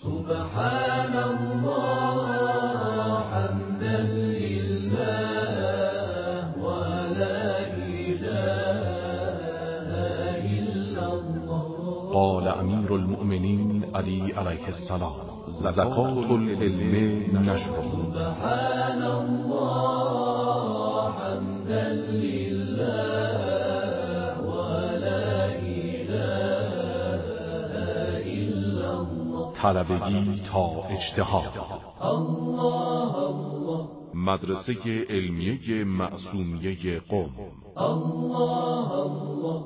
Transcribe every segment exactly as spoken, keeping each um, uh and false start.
سبحان الله حمدا لله ولا إله إلا الله. قال امیر المؤمنین علی علیه السلام: زکات العلم نشر. سبحان الله حمدا لله ولا إله إلا الله. طلبگی تا اجتهاد. الله الله. مدرسه علمیه معصومیه قم. الله الله.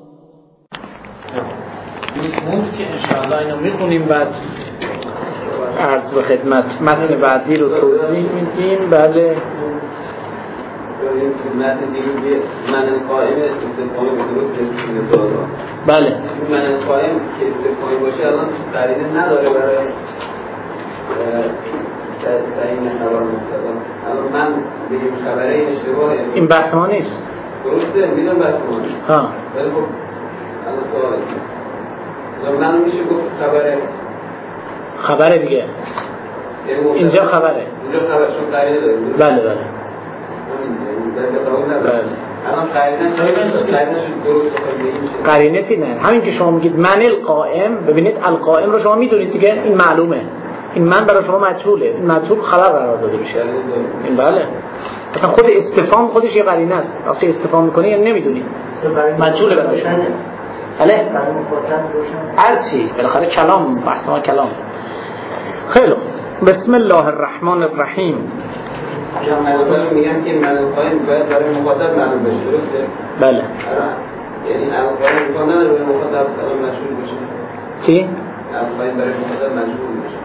میخوند که انشاءالله اینو میخونیم، بعد عرض به خدمت متن بعدی رو توضیح میدیم. بله متن دیگه من قائم استفهامی درست نمیشه. بله من قائم که استفهامی باشه الان قرینه نداره برای تعیین خبر مبتدا. الان من بگم خبره این اشتباهه، این بحث ما نیست. درسته میدونم بحث ما نیست. ها ولی خب الان سواله من میشه گفت خبره خبره دیگه. اینجا خبره. اینجا خبر چون قرینه داره. بله بله بله. الان قرینه قرینه شد درست بخواید قرینه تی نه. همین که شما میگید من القائم، ببینید القائم رو شما میدونید دیگه، این معلومه. این من برای شما مجهوله، این مجهول خبر قرار داده میشه. این بله اصلا خود استفهام خودش یه قرینه است. وقتی استفهام میکنی یعنی نمیدونی، مجهوله برای شما. بله هر چی بالاخره کلام، بحث ما کلام. خیلی بسم الله الرحمن الرحیم. جمع اول میگن که من القائم باید برای مخاطب معلوم بشه، درسته؟ بله یعنی القائم امکان نداره برای مخاطب الان مشهور بشه. چی؟ القائم برای مخاطب مشهور بشه.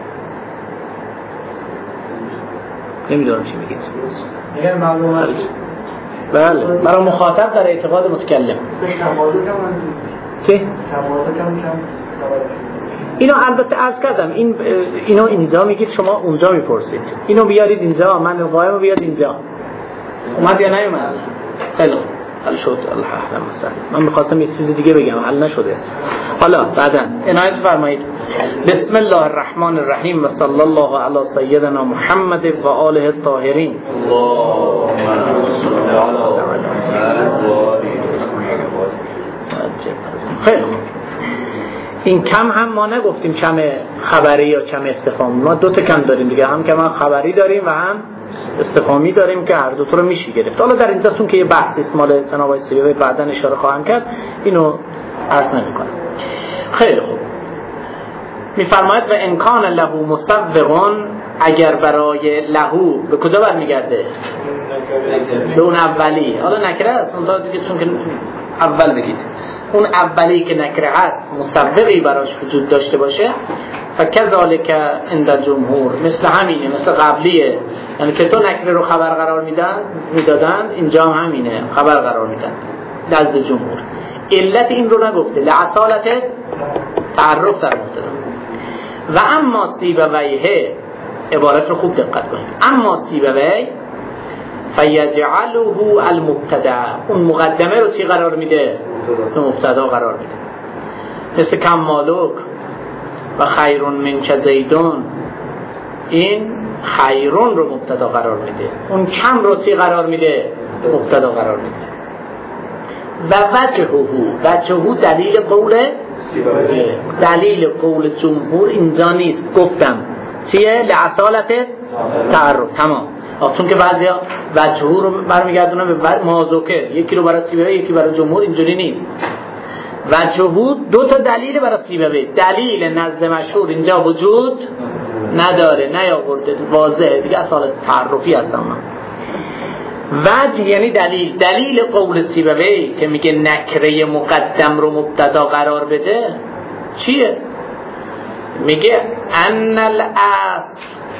نمیدونم چی میگید. میگن معلومه. بله برای مخاطب در اعتقاد متکلم. چی؟ اینو البته عرض کردم، این اینو اینجا میگید، شما اونجا میپرسید. اینو بیارید اینجا، من قائمو بیاد اینجا. اومد یا نیومد؟ خیلی خوب حل شد. الله اعلم. مثلا من می‌خواستم یه چیز دیگه بگم، حل نشده. حالا بعداً عنایت فرمایید. بسم الله الرحمن الرحیم و صلی الله علی سیدنا محمد و آله الطاهرین. اللهم صل خیلی خوب. این کم هم ما نگفتیم کم خبری یا کم استفهامی، ما دو تا کم داریم دیگه، هم کم خبری داریم و هم استفهامی داریم که هر دو تا رو میشه گرفت. حالا در اینجا چون که یه بحثی است مال جناب آقای سیبوی بعداً اشاره خواهم کرد، اینو عرض نمی‌کنم. خیلی خوب. می‌فرماید و انکان له مسوغون، اگر برای لهو به کجا برمیگرده؟ به اون اولی. حالا نکره است اون دیگه، چون که اول بگید اون اولی که نکره هست مسوغی براش وجود داشته باشه، فکذالک عند جمهور، مثل همینه، مثل قبلیه. یعنی که تو نکره رو خبر قرار میدن میدادن، اینجا هم همینه، خبر قرار میدن نزد جمهور. علت این رو نگفته، لعصالت تعرف در مبتدا. و اما سیبویه، عبارت رو خوب دقت کنید، اما سیبوی فیجعله المبتدا، اون مقدمه رو چی قرار میده؟ مبتدا قرار میده. مثل کم مالوک و خیرون من که زیدون، این خیرون رو مبتدا قرار میده، اون کم رو چی قرار میده؟ مبتدا قرار میده. و وجهه، وجهه دلیل قول دلیل قول جمهور اینجا نیست، گفتم چیه؟ لعصالت تعرف. تمام. چون که بعضیا وجهه رو برمیگردونن به مازوکر، یکی رو برای سیبوی یکی برای جمهور، اینجوری نیست. وجهه دو تا دلیل برای سیبوی، دلیل نزد مشهور اینجا وجود نداره، نیاورده، واضحه دیگه، اصالت تعرفی هستن. وجه یعنی دلیل، دلیل قول سیبوی که میگه نکره مقدم رو مبتدا قرار بده چیه؟ میگه ان الاصل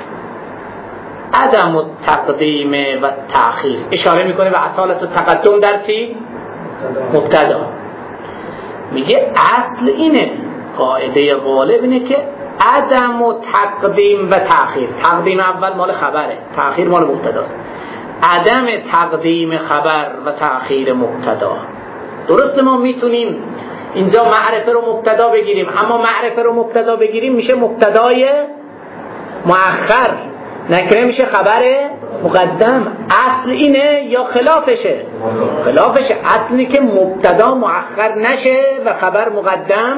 عدم التقدیم و تأخیر، اشاره میکنه به اصالت التقدم در چی؟ مبتدا. میگه اصل اینه، قاعده غالب اینه که عدم و تقدیم و تأخیر، تقدیم اول مال خبره، تأخیر مال مبتداست. عدم تقدیم خبر و تأخیر مبتدا. درسته ما میتونیم اینجا معرفه رو مبتدا بگیریم، اما معرفه رو مبتدا بگیریم میشه مبتدای مؤخر نکره میشه خبر مقدم. اصل اینه یا خلافشه؟ خلافشه. اصلی که مبتدا مؤخر نشه و خبر مقدم.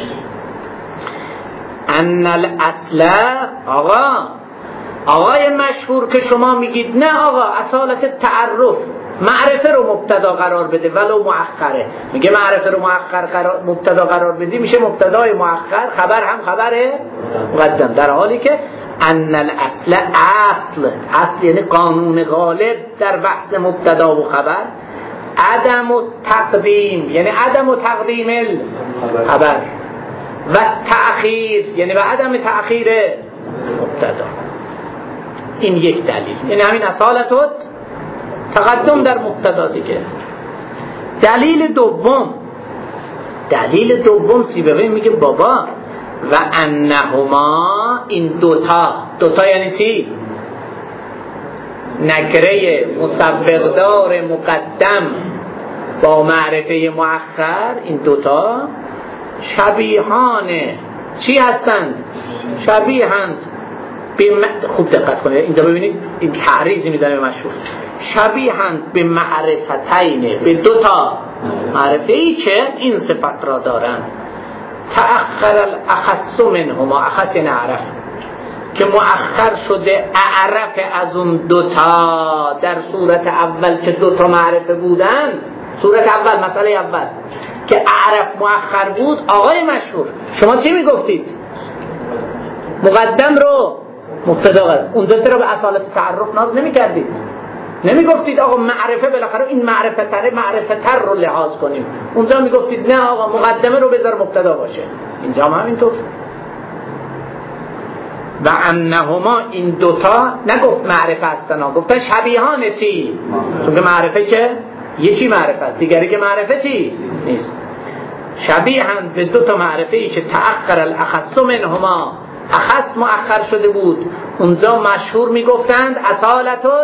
ان الاصل، آقا آقای مشهور که شما میگید نه آقا اصالت تعرف معرفه رو مبتدا قرار بده ولو مؤخره، میگه معرفه رو مؤخر قرار مبتدا قرار بدی میشه مبتدای مؤخر، خبر هم خبر مقدم، در حالی که ان الاصل اصل اصل یعنی قانون غالب در بحث مبتدا و خبر عدم تقدیم یعنی عدم تقدیم الخبر و تأخیر یعنی و عدم تأخیر مبتدا. این یک دلیل، یعنی همین اصالت و تقدم در مبتدا دیگه. دلیل دوم دلیل دوم سیبوی میگه بابا و انهما، این دوتا دوتا یعنی چی؟ نکره مسبقدار مقدم با معرفه مؤخر، این دوتا شبیهان چی هستند؟ شبیهند بم... خوب دقت کنید اینجا ببینید این تعریضی میزنه مشهور، شبیهند به معرفتین، به دوتا معرفه ای که این صفت را دارند. تأخر الاخص منهما، اخص یعنی عرف، که مؤخر شده اعرف از اون دوتا در صورت اول که دوتا معرفه بودند. صورت اول، مسئله اول که اعرف مؤخر بود. آقای مشهور شما چی میگفتید؟ مقدم رو مبتدا قرار، اونجا چرا به اصالت تعرف ناز نمی کردید؟ نمی گفتید آقا معرفه بالاخره این معرفه تره معرفه تر رو لحاظ کنیم، اونجا می گفتید نه آقا مقدمه رو بذار مبتدا باشه. اینجا هم همینطور. و انهما، این دوتا نگفت معرفه هستن، گفتن شبیهان چی؟ چون که معرفه که یکی معرفه است، دیگری که معرفه چی؟ نیست. شبیهان به دوتا معرفه ای که تأخر الاخص منهما، اخص مؤخر شده بود. اونجا مشهور میگفتند اصالت و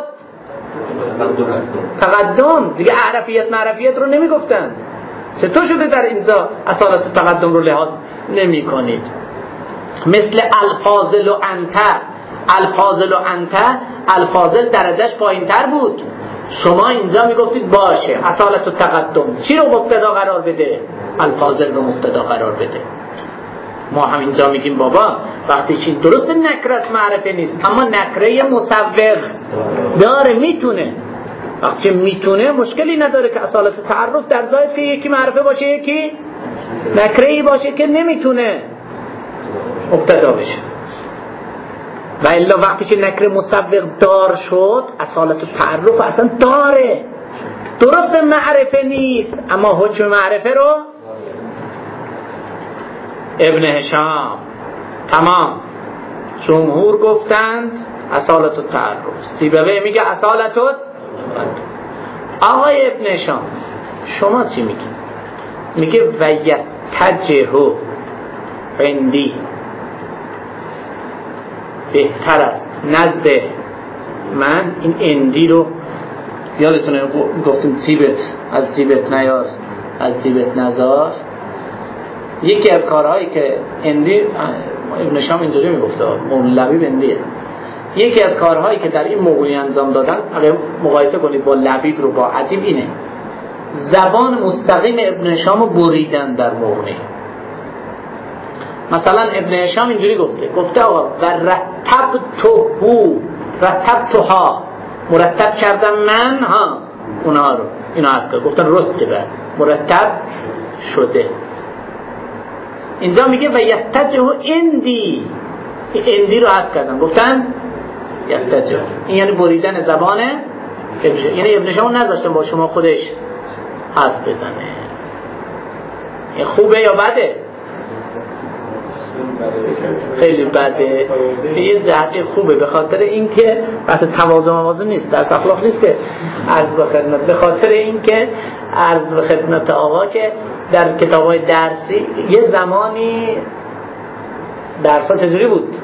تقدم، دیگه اعرفیت معرفیت رو نمیگفتند. چطور شده در اینجا اصالت و تقدم رو لحاظ نمی کنید؟ مثل الفاضل و انت، الفاضل و انت، الفاضل درجهش پایین تر بود، شما اینجا میگفتید باشه اصالت و تقدم چی رو مبتدا قرار بده؟ الفاضل رو مبتدا قرار بده. ما هم اینجا میگیم بابا وقتی چی درست نکرت معرفه نیست اما نکره مسوغ داره، میتونه، وقتی میتونه مشکلی نداره که اصالت تعرف در جایست که یکی معرفه باشه یکی نکره‌ای باشه که نمیتونه مبتدا بشه. و الا وقتی که نکره مسوغ دار شد اصالت تعرف اصلا داره، درست معرفه نیست اما حکم معرفه رو ابن هشام تمام جمهور گفتند اصالت و تعرف. سیبوی میگه اصالت و آقای ابن هشام شما چی میگی؟ میگه و یتجهو عندی، بهتر است نزد من، این اندی رو یادتونه گفتیم زیبت از زیبت نیار از زیبت نزار. یکی از کارهایی که اندی ابن شام اینجوری میگفته مولوی اندیه، یکی از کارهایی که در این مغولی انجام دادن اگه مقایسه کنید با لبیب رو با ادیب اینه زبان مستقیم ابن شام رو بریدن در مغنی. مثلا ابن هشام اینجوری گفته گفته آقا و رتب تو هو رتب تو ها، مرتب کردم من ها اونها رو، اینا از که گفتن رتبه مرتب شده. اینجا میگه و یتجه اندی، اندی رو حذف کردن گفتن یتجه، این یعنی بریدن زبان، یعنی ابن هشام نذاشتن با شما خودش حرف بزنه. این خوبه یا بده؟ خیلی بده. یه جهتی خوبه به خاطر اینکه بحث تواضع موازن نیست، در اخلاق نیست که عرض به خدمت، به خاطر اینکه عرض به خدمت آقا که در کتاب‌های درسی یه زمانی درس‌ها چجوری بود؟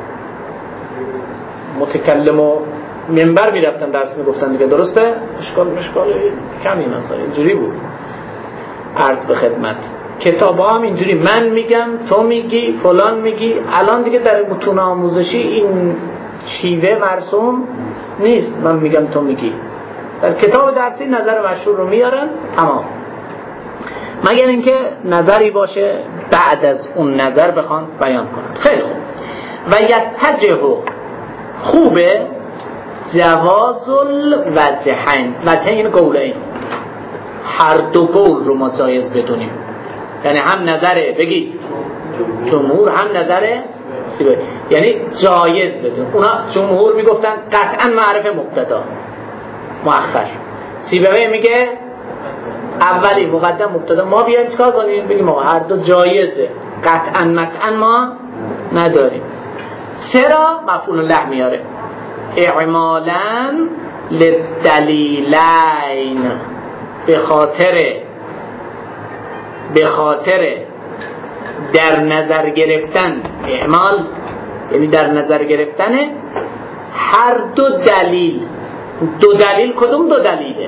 متکلم و منبر میرفتن درس میگفتن دیگه، درسته؟ اشکال مشکال کمی مثلا اینجوری بود. عرض به خدمت کتابا هم اینجوری من میگم تو میگی فلان میگی. الان دیگه در متون آموزشی این شیوه مرسوم نیست، من میگم تو میگی. در کتاب درسی نظر مشهور رو میارن تمام، مگر اینکه نظری باشه بعد از اون نظر بخوان بیان کنن. خیلی خوب. و یتجه خوبه جواز الوجهین، وجهین قولین، هر دو قول رو ما جایز بدونیم، یعنی هم نظره بگید جمهور هم نظره سیبوی، یعنی جایز بدون. اونا جمهور میگفتن قطعا معرف مبتدا مؤخر، سیبوی میگه اولی مقدم مبتدا. ما بیایم چیکار کنیم؟ بگیم ما هر دو جایزه، قطعا مطعا ما نداریم. چرا؟ مفعول له میاره، اعمالا للدلیلین، به خاطر به خاطر در نظر گرفتن، اعمال یعنی در نظر گرفتن هر دو دلیل. دو دلیل کدوم دو دلیله؟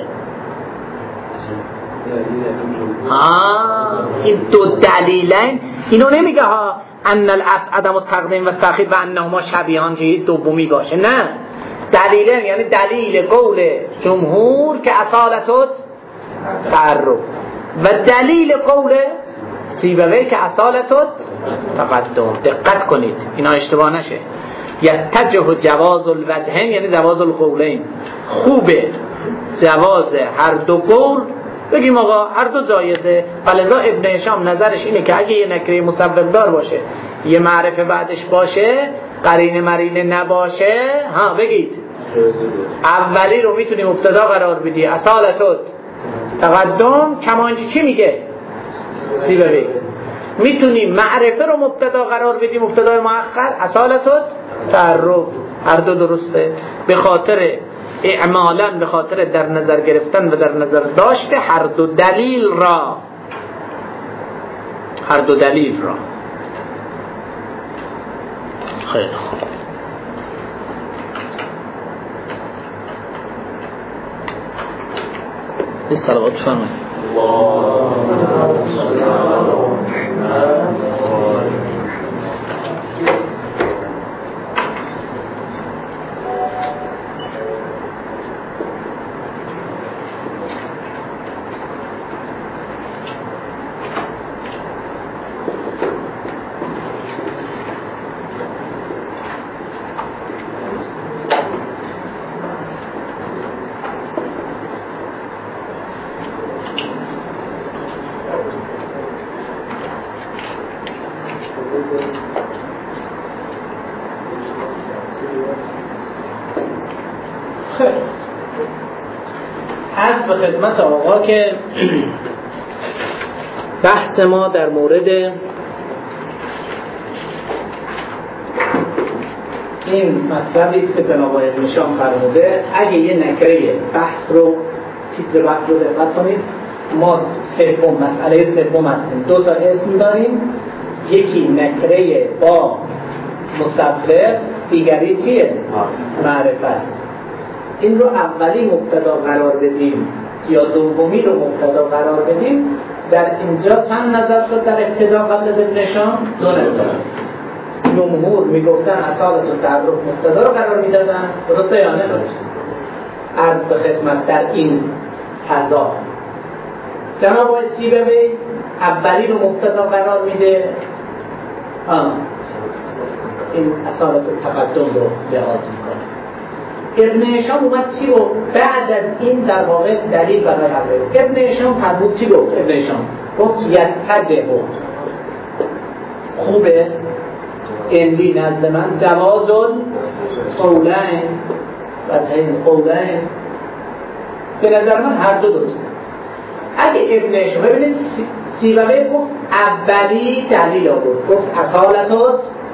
ها این دو دلیلین. اینو نمیگه ها ان الاصل عدم التقدیم و تأخیر و انهما شبیهان که دومی باشه، نه. دلیلین یعنی دلیل قول جمهور که اصالتت تعرف و دلیل قول سیبوی که اصالتت تقدم. دقت کنید اینا اشتباه نشه. یتجه جواز الوجهین یعنی جواز القولین، خوبه جواز هر دو قول بگیم آقا هر دو جایزه. ولذا ابن هشام نظرش اینه که اگه یه نکره مسبب دار باشه، یه معرفه بعدش باشه، قرینه مرینه نباشه، ها بگید اولی رو میتونی مبتدا قرار بدی اصالتت تقدم، کمانچه چی میگه سیبوی، میتونی معرفه رو مبتدا قرار بدی مبتدا مؤخر اصالتت تعرف. هر دو درسته، به خاطر اعمالا، به خاطر در نظر گرفتن و در نظر داشته هر دو دلیل را، هر دو دلیل را. خیلی خوب. این صلوات فرمایید. عرض به خدمت آقا که بحث ما در مورد این مطلبی است که جناب آقای ابن هشام فرموده. اگه یه نکره بحث رو، تیتر بحث رو دقت کنید، ما سوم مسئله سوم هستیم، دو تا اسم داریم، یکی نکره با مسبب، دیگری چیه؟ معرفت است. این رو اولی مبتدا قرار بدیم یا دومی رو مبتدا قرار بدیم. در اینجا چند نظر شد در ابتدا قبل از ابن هشام؟ دو نظر. جمهور میگفتن اصالت و تعرف مبتدا رو قرار میدادن، درسته یا نه؟ عرض به خدمت در این فضا جناب آقای سیبوی اولی رو مبتدا قرار میده، آه. این اصالت و تقدم رو لحاظ میکنه. ابن هشام اومد چی رو بعد از این در واقع دلیل برای حضرت ابن هشام فرمود چی گفت؟ ابن هشام گفت یتجه خوبه اندی نزد من جواز قولین و چین قولین، به نظر من هر دو درسته. اگه ابن هشام ببینید سیبوی گفت اولی دلیل آورد، گفت اصالت و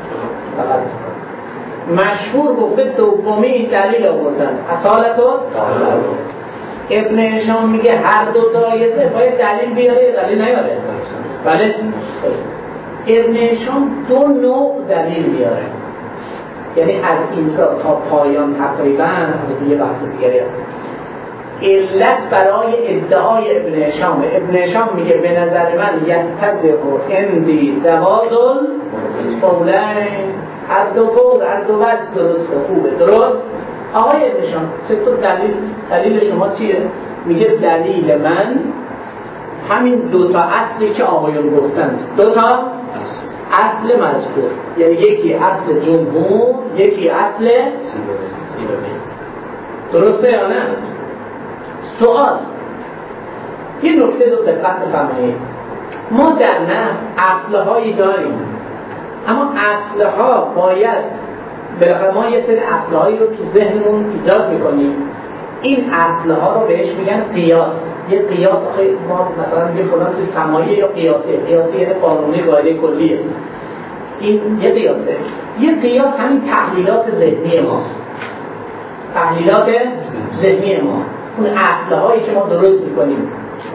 مشهور گفته دومی دلیل آوردن اصالت و ابن هشام میگه هر دو جایزه، باید دلیل بیاره دلیل نیاره. بله ابن هشام دو نوع دلیل بیاره، یعنی از اینجا تا پایان تقریبا دیگه بحث دیگری هست. علت برای ادعای ابن هشام. ابن هشام میگه به نظر من یتجه اندی جواز القولین، هر دو قول هر دو وجه درسته، خوبه. درست؟ آقای ابن هشام چطور دلیل دلیل شما چیه؟ میگه دلیل من همین دو تا اصلی که آقایون گفتند، دو تا اصل مذکور، یعنی یکی اصل جمهور، یکی اصل سیبوی. درسته یا نه؟ سوال، یه نکته رو دقت بفرمایید. ما در نحو اصلهایی داریم، اما اصلها باید بالاخره ما یه سری اصلهایی رو تو ذهنمون ایجاد میکنیم. این اصلها رو بهش میگن قیاس. یه قیاس آخه ما مثلا میگه فلان چیز سماعیه یا قیاسیه. قیاسی یعنی قانونی قاعده کلیه. این یه قیاسه. یه قیاس همین تحلیلات ذهنی ما، تحلیلات ذهنی ما، اون اصلهایی که ما درست میکنیم.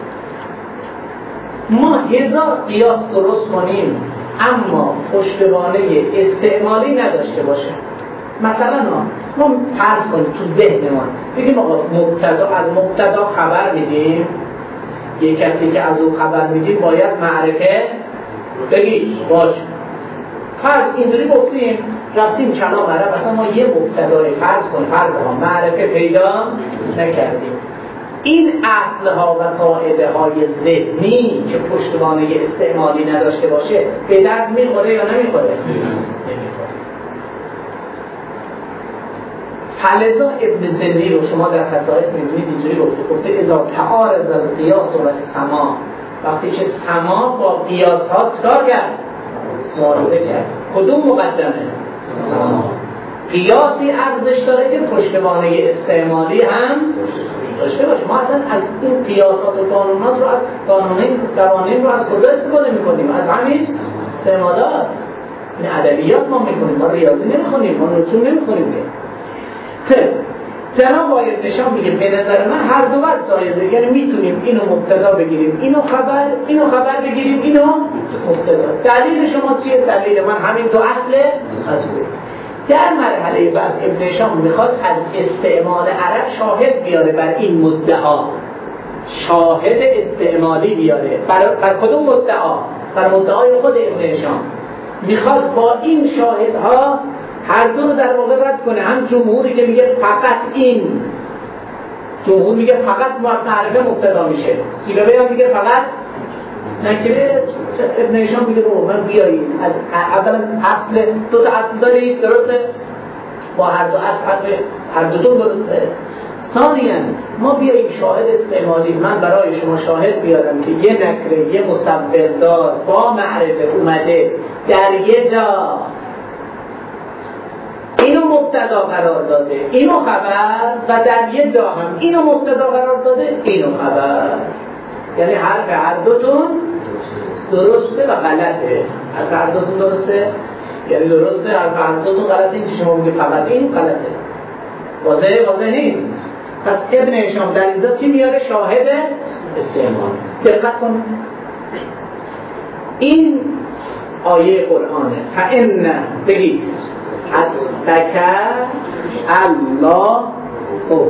ما هزار قیاس درست کنیم اما پشتوانه استعمالی نداشته باشه. مثلا ما فرض کنیم تو ذهن ما بگیم آقا مبتدا، از مبتدا خبر میدیم، یه کسی که از او خبر میدیم باید معرفه بگی باش. فرض اینجوری گفتیم، رفتیم کلام عرب، مثلا ما یه مبتدای فرض کنیم، فرض ها معرفه پیدا نکردیم. این اصلها و قاعده های ذهنی که پشتوانه استعمالی نداشته باشه به درد میخوره یا نمیخوره؟ فلذا ابن زنی رو شما در خصائص میدونید اینجوری گفته، گفته اذا تعارض القیاس و السماع، وقتی که سماع با قیاس ها کار کرد، معارضه کرد. کدوم مقدمه؟ سماع. قیاسی ارزش داره که پشتوانه استعمالی هم داشته باشه. ما اصلا از این قیاسات و قانونات رو، از قانونی قوانین رو از کجا استفاده میکنیم؟ از همین استعمالات. این ادبیات ما میکنیم، ما ریاضی نمیخونیم، ما رسوم نمیخونیم که. خب جناب آقای نشان میگه به نظر من هر دو وجه جایزه، یعنی میتونیم اینو مبتدا بگیریم، اینو خبر، اینو خبر بگیریم، اینو مبتدا. دلیل شما چیه؟ دلیل من همین دو اصله مذکور. در مرحله بعد ابن هشام میخواد از استعمال عرب شاهد بیاره بر این مدعا، شاهد استعمالی بیاره. بر, بر کدوم مدعا؟ بر مدعای خود ابن هشام. میخواد با این شاهدها هر دو رو در واقع رد کنه. هم جمهوری که میگه فقط این، جمهور میگه فقط معرفه مبتدا میشه، سیبوی هم میگه فقط نکره. ابن هشام میگه رو من بیایید از اولا اصل دو تا اصل دارید، درسته؟ با هر دو اصل هر دو تون درسته. ثانیاً ما بیاییم شاهد استعمالی، من برای شما شاهد بیارم که یه نکره، یه مصور دار با معرفه اومده در یه جا، اینو مبتدا قرار داده، اینو خبر، و در یه جا هم اینو مبتدا قرار داده، اینو خبر. یعنی حرف هر دوتون درسته و غلطه. حرف هر دوتون درسته یعنی درسته، حرف هر دوتون غلطه. این که شما میگه فقط این غلطه، واضحه؟ واضح نیست. پس ابن هشام در اینجا چی میاره؟ شاهد استعمال. دقت کن، این آیه قرآنه. فإن بگید حسبک الله او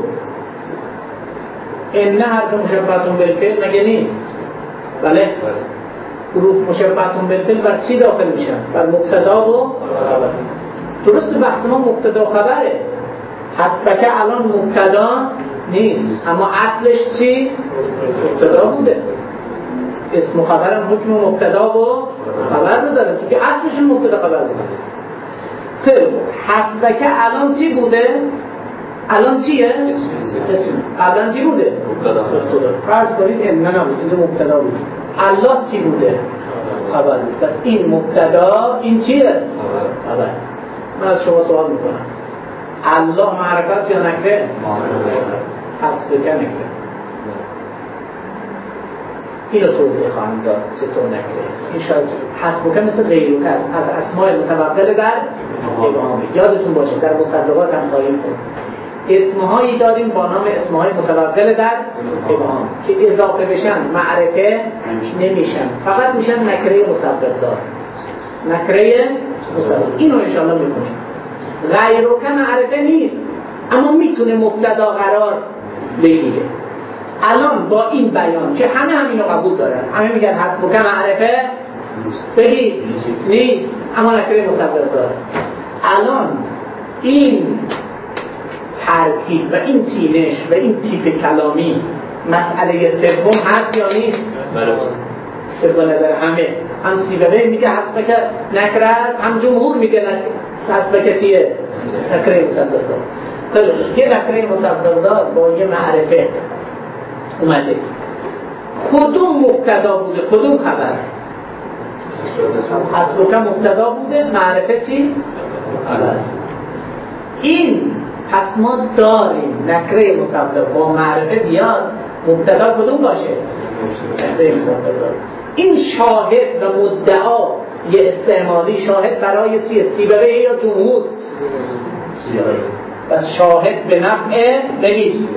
ان حرف مشبهتون بالفعل مگه نیست؟ بله. حروف مشبهتون بالفعل بر چی داخل میشن؟ بر مبتدا و خبر. درست بحث ما مبتدا و خبره. حسبک الان مبتدا نیست، اما اصلش چی؟ مبتدا بوده. اسم و خبرم حکم مبتدا و خبر رو داره، چون که اصلش مبتدا خبر بوده. خب حسبک الان چی بوده؟ الان چیه؟ قبلا چی بوده؟ مبتدا. فرض کنید ان نبود، این مبتدا بود. الله چی بوده؟ خبر بود. پس این مبتدا، این چیه؟ خبر. من از شما سوال میکنم، الله معرفت یا نکره؟ حسبک نکره. اینو توضیح خواهم داد چطور نکره. این شاید حسبک مثل غیرک از اسماء متوقل در ابهامی. یادتون باشه در مصدقات هم خواهیم کنیم اسمهایی داریم با نام اسمهای متوقل در ابهام که اضافه بشن معرفه نمیشن، فقط میشن نکره مصدق دار. نکره مصدق اینو انشاءالله میکنیم. غیرک معرفه نیست اما میتونه مبتدا قرار بگیره. الان با این بیان که همه همینو قبول دارن، همه میگن حسبک معرفه بگید نیست اما نکره مصدق داره، الان این ترکیب و این تینش و این تیپ کلامی مسئله سوم هست یا نیست؟ بله. به نظر همه هم سیبوی میگه حسبک نکره است، هم جمهور میگه حسبک چیه؟ نکره مصدق داره. خیلی یه نکره مصدق دار با یه معرفه اومده، کدوم مبتدا بوده کدوم خبر؟ حسبک مبتدا بوده، معرفه چی؟ خبر. این پس ما داریم نکره مصدق با معرفه بیاد، مبتدا کدوم باشه؟ نکره مصدق دار. این شاهد و مدعا یه استعمالی شاهد برای چیه؟ سیبوی یا جمهور؟ سیبوی. پس شاهد به نفع بگید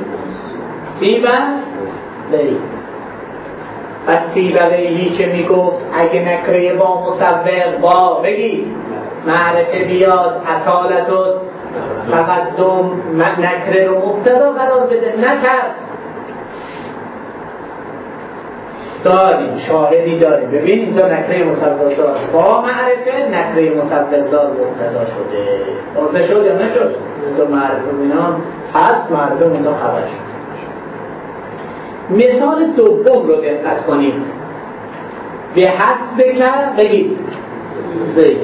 سیبوی. پس سیبویی که میگفت اگه نکره با مصدق با بگید معرفه بیاد اصالت و تقدم نکره رو مبتدا قرار بده نکرد. داریم شاهدی داریم، ببین اینجا نکره مصدق دار با معرفه نکره مصدق دار مبتدا شده، واضح شد یا نشد؟ اینجا معرفه بینام هست، معرفه اونجا خبر شد. مثال دوم رو دقت کنید، به حسب که بگید زید.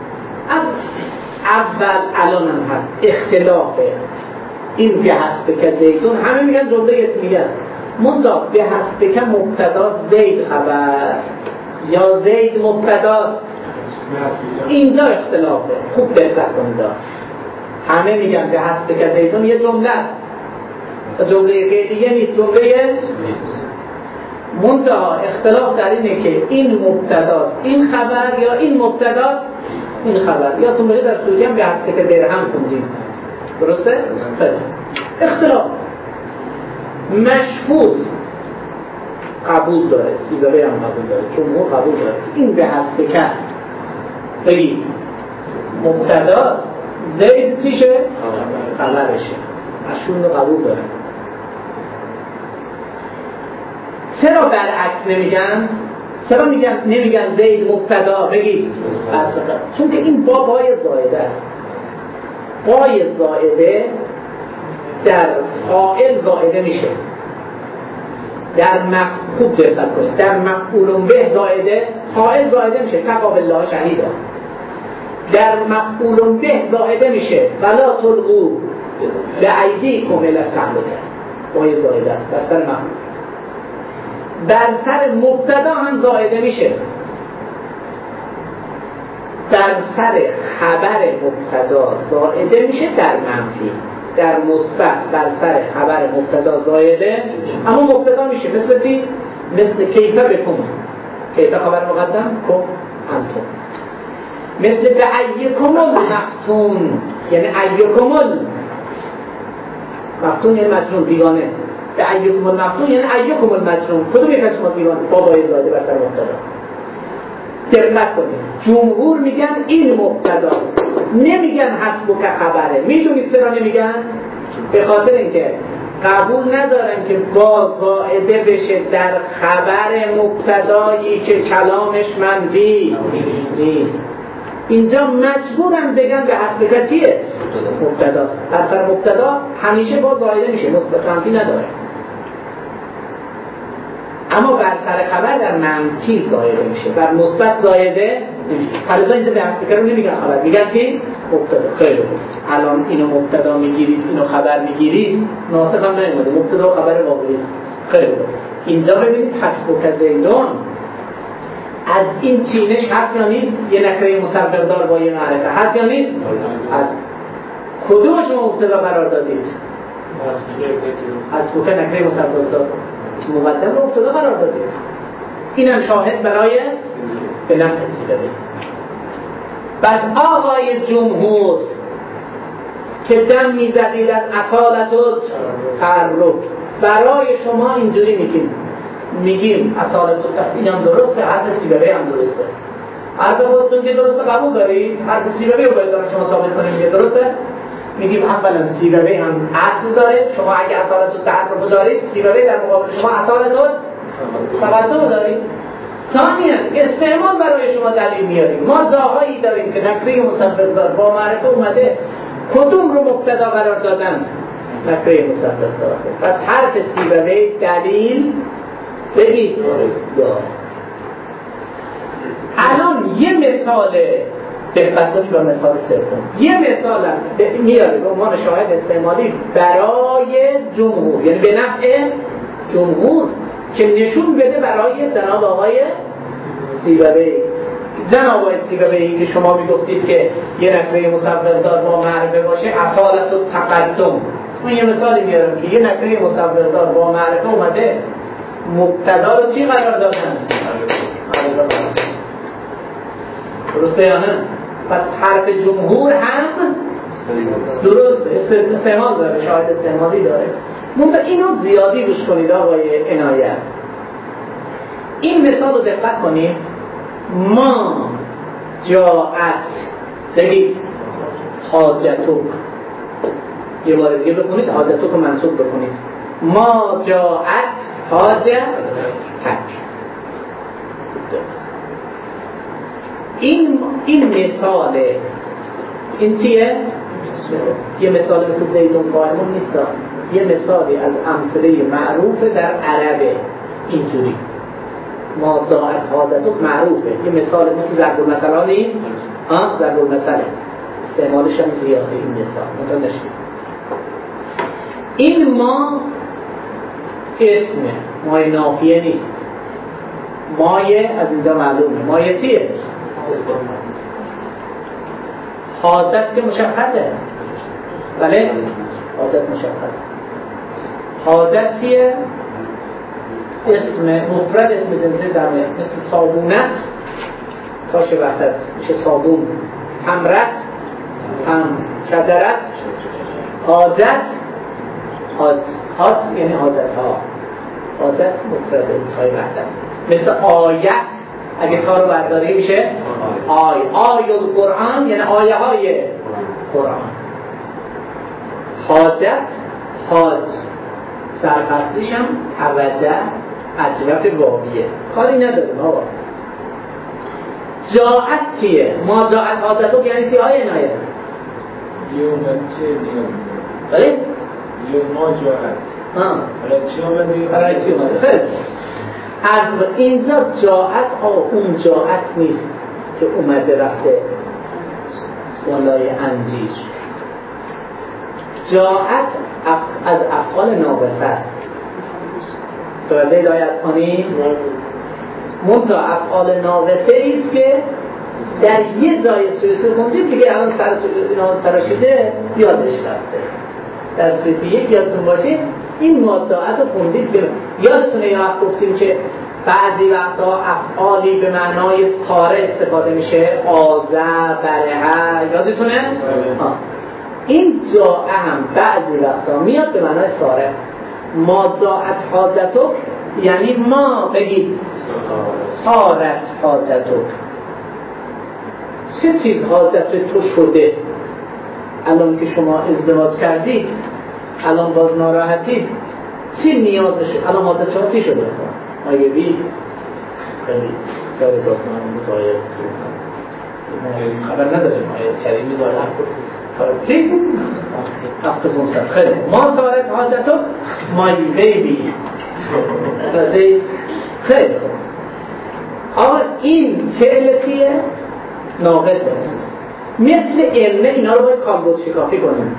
اول الان هم هست اختلافه این به حسب که زیدون، همه میگن جمله اسمیه است، منطقه به حسب که مبتدا زید خبر یا زید مبتدا، اینجا اختلافه. خوب دقت کنید، همه میگن به حسب که زیدون یه جمله است، جمله دیگه نیست، جمله منطقه اختلاف در اینه که این مبتداست این خبر یا این مبتداست این خبر. یا تو میگه در سوری هم به حسب که درهم خوندیم، درسته؟ اختلاف. مشهود قبول داره، سیبوی هم قبول داره، جمهور قبول داره، این به حسب که بگید مبتداست زید چیشه؟ خبرشه. مشهود رو قبول داره. چرا برعکس نمیگن؟ چرا میگن نمیگن زید مبتدا بگید؟ چون که این با بای زائده است. بای زائده در فاعل زائده میشه، در مفعول دقت کنید، در مفعول به زائده فاعل زائده میشه، کفا بالله شهیدا. در مفعول به زائده میشه ولا تلقوا بأیدیکم الی التهلکه، بای زائده است بر سر مفعول. در سر مبتدا هم زائده میشه، در سر خبر مبتدا زائده میشه، در منفی. در مثبت بر سر خبر مبتدا زائده اما مبتدا میشه، مثل چی؟ مثل کیفه بکن، کیفه خبر مقدم کن انتون. مثل به ایکم المفتون، یعنی ایکم المفتون یعنی مجنون بیگانه، به ایکم المفتون یعنی ایکم المجنون، کدوم یک از شما بیگانه؟ بابای زاده بر سر مبتدا. دقت کنید، جمهور میگن این مبتدا، نمیگن حسبک خبره. میدونید چرا نمیگن؟ به خاطر اینکه قبول ندارن که با زائده بشه در خبر مبتدایی که کلامش منفی نیست. اینجا مجبورن بگن به حسبک چیه؟ مبتدا. بر سر مبتدا همیشه با زائده میشه، مثبت منفی نداره. اما بر سر خبر در منفی زائده میشه، بر مثبت زائده نمیشه. حالا اینجا به حسبک رو نمیگن خبر، میگن چی؟ مبتدا. خیلی خوب، الان اینو مبتدا میگیرید اینو خبر میگیرید، ناسخ هم نمیده، مبتدا و خبر واقعی است. خیلی خوب، اینجا ببینید حسبک زیدون از این چینش هست یا نیست؟ یه نکره مصدق دار با یه معرفه هست یا نیست؟ از کدوم شما مبتدا قرار دادید؟ حسبک نکره مصدق دار مقدم رو مبتدا قرار دادید. اینم شاهد برای به نفع سیبوی. بعد آقای جمهور که دم میزدید از اصالت و تعرف، برای شما اینجوری میگیم میگیم اصالت و تعرف، اینم درسته، حرف سیبوی هم درسته. حرف خودتون که درسته قبول دارید، حرف سیبوی رو باید شما ثابت کنید که درسته. میگیم اولا سیبوی هم اصل داره، شما اگه اصالت و تعرف دارید سیبوی در مقابل شما اصالت و تقدم دارید. ثانیاً استعمال برای شما دلیل میاریم. ما جاهایی داریم که نکره مسبب دار با معرفه اومده کدوم رو مبتدا قرار دادن؟ نکره مسبب دار. پس حرف سیبوی دلیل بگید دار. الان یه مثال دقت کنید به مثال سوم. یه مثال میاره به عنوان شاهد استعمالی برای جمهور، یعنی به نفع جمهور که نشون بده برای جناب آقای سیبوی. جناب آقای سیبوی که شما میگفتید که یه نکره مصور دار با معرفه باشه اصالت و تقدم. من یه مثالی میارم که یه نکره مصور دار با معرفه اومده مبتدا رو چی قرار دادن؟ درسته یا نه؟ پس حرف جمهور هم درست استعمال داره، شاهد استعمالی داره. منطقه اینو زیادی گوش کنید آقای عنایت. این مثال رو دقت کنید. ما جاعت بگید حاجتوک، یه بار دیگه بخونید حاجتوک رو منصوب بکنید. ما جاعت حاجت تک. این این مثاله. این چیه؟ یه مثال مثل زیدون قائمون نیست، یه مثالی از امثله معروف در عربه. اینجوری ما ضاعت حاجتوک معروفه. یه مثال مثل ضرب المثل نیست؟ ها ضرب المثل استعمالش هم زیاده. این مثال متوجه نشید. این ما اسمه، مایه نافیه نیست. مایه از اینجا معلومه. مایه چیه؟ حاجت که مشخصه. بله؟ حاجت مشخصه. حاجت چیه؟ اسم مفرد، اسم جنسه جمعه. مثل صابونت تاشه وحدت میشه صابون. تمرت هم شجرت. حاجت حاج حاج یعنی حاجت ها. حاجت مفرد تای وحدت. مثل آیت اگه تا رو برداری میشه آی. آی القرآن یعنی آیه های قرآن. حاجت حاج سرقصدیش هم حوجه عجبت واقعیه. کاری نداریم آقا. جاعت چیه؟ ما جاعت حاجتو یعنی تی های نایه یه اومد چه نیاز بله؟ یه ما جاعت ها برای چی آمده؟ برای چی آمده؟ خیلی از اینجا جاعت آقا اون جاعت نیست که اومده رفته والای انجیر. جاعت اف... از افعال ناقصه است. توجه هدایت کنید. منتها افعال ناقصه ایست که در یه جای سویسو خوندید که الان سر اینا تراشیده یادش رفته. در سویسی یک یادتون باشه این مادعات رو خوندید که یادتونه یا وقت گفتیم که بعضی وقتا افعالی به معنای طاره استفاده میشه. آزه، برهه، یادتونه؟ آه. این جاء هم بعضی وقتا میاد به معنای ساره. ما جاءت حاجتک یعنی ما بگید سارت حاجتک. چه چیز حاجت تو شده؟ الان که شما ازدواج کردید الان باز ناراحتید چی نیازش؟ الان حاجت شما چی شده؟ اگه بی خیلی چهار هزار تومن متغیر خبر نداره ما کریمی زاره چی؟ هفته پونصد. خیلی ما سوالت حاجتو مای بیبی خیلی آقا این فعلتیه ناقص است. مثل انه اینا رو باید کالبد شکافی کنیم.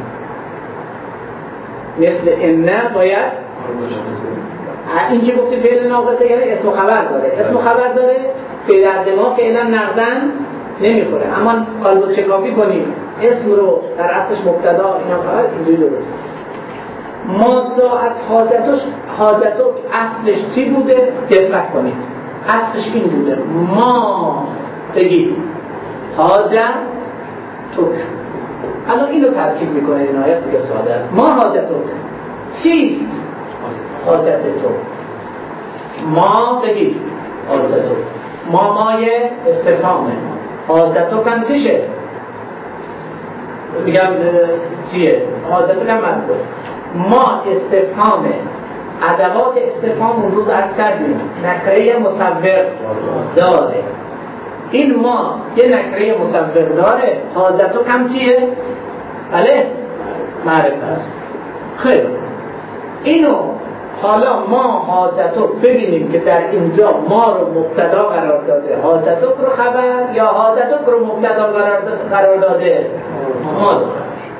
مثل انه باید این که گفتی فعل ناقصه یعنی اسم و خبر داره. اسم و خبر داره که در دماغ فعلا نقدن نمیخوره، اما کالبد شکافی کنیم اسم رو در اصلش مبتدا اینا خبر اینجوری درست. ما جاءت حاجتش حاجتو اصلش چی بوده؟ دقت کنید اصلش این بوده ما بگید حاجت توک. الان اینو ترکیب میکنه این آیت دیگه ساده است. ما حاجت توک چیست؟ حاجت توک. ما بگید حاجت توک. ما مایه استفهامه. حاجت توک هم چیشه؟ میگم چیه؟ حاضرتون هم مطلوب ما استفهام ادوات استفهام اون روز عرض کردیم نکره مصور داره. این ما یه نکره مصور داره، حاضرتو کم چیه؟ بله؟ معرفت است. خیلی اینو حالا ما حاضرتو ببینیم که در اینجا ما رو مبتدا قرار داده، حاضرتو رو خبر یا حاضرتو رو مبتدا قرار داده ما رو خبر.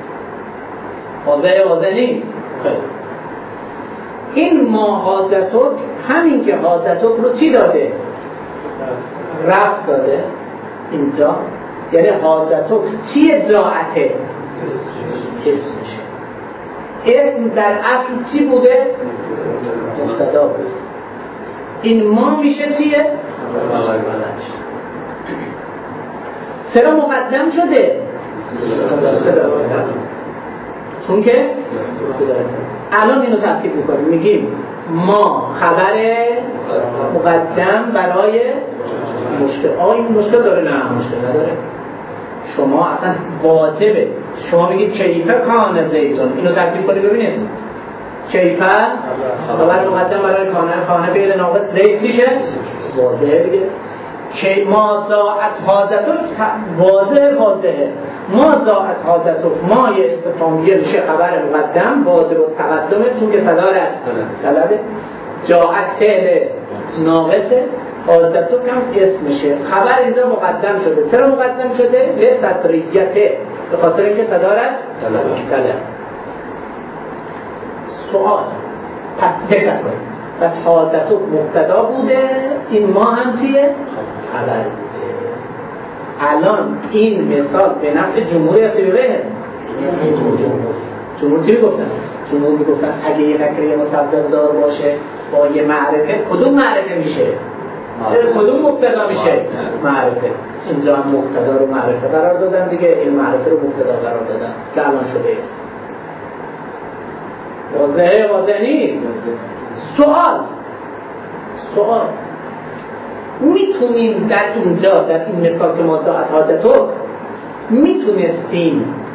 واضحه واضح نیست؟ خیلی این ما حاضرتو همین که حاضرتو رو چی داده؟ رفت داده اینجا، یعنی حاضرتو چیه؟ جاعته اسمشه. اسم در اصل چی بوده؟ مبتدا بود. این ما میشه چیه؟ چرا مقدم شده؟ چون که الان اینو تفکیک میکنیم، میگیم ما خبر مقدم برای مشکل. آه این مشکل داره؟ نه مشکل نداره. شما اصلا واجبه شما بگید کیفه کان زیدون، اینو تفکیک کنید ببینید کیفه خبر مقدم برای کانه، کانه فعل ناقص، زید چیشه؟ واضحه دیگه. که ما زاعت حاضرتو واضحه واضحه ما زاعت حاضرتو ما یه استفهامیه میشه خبر مقدم واجب التقدمه چون که صدارت طلبه، جاعت فعل ناقصه، حاضرتو کم اسمشه. خبر اینجا مقدم شده. چرا مقدم شده؟ به صدریته، به خاطر اینکه صدارت طلب. سوال پس دقت کنید، پس حاضرتو مبتدا بوده، این ما هم چیه؟ خبر بوده. الان این مثال به نفع جمهوری یا غیره؟ جمهور چی گفتن؟ جمهور میگفتن اگه یه نکره مصدر دار باشه با یه معرفه، کدوم معرفه میشه؟ کدوم مبتدا میشه؟ معرفه. اینجا هم مبتدا رو معرفه قرار دادن دیگه، این معرفه رو مبتدا قرار دادن که الان شده است. واضحه واضح نیست؟ سوال سوال میتونیم در اینجا در این مثال که ما زاعت حاجتو میتونستیم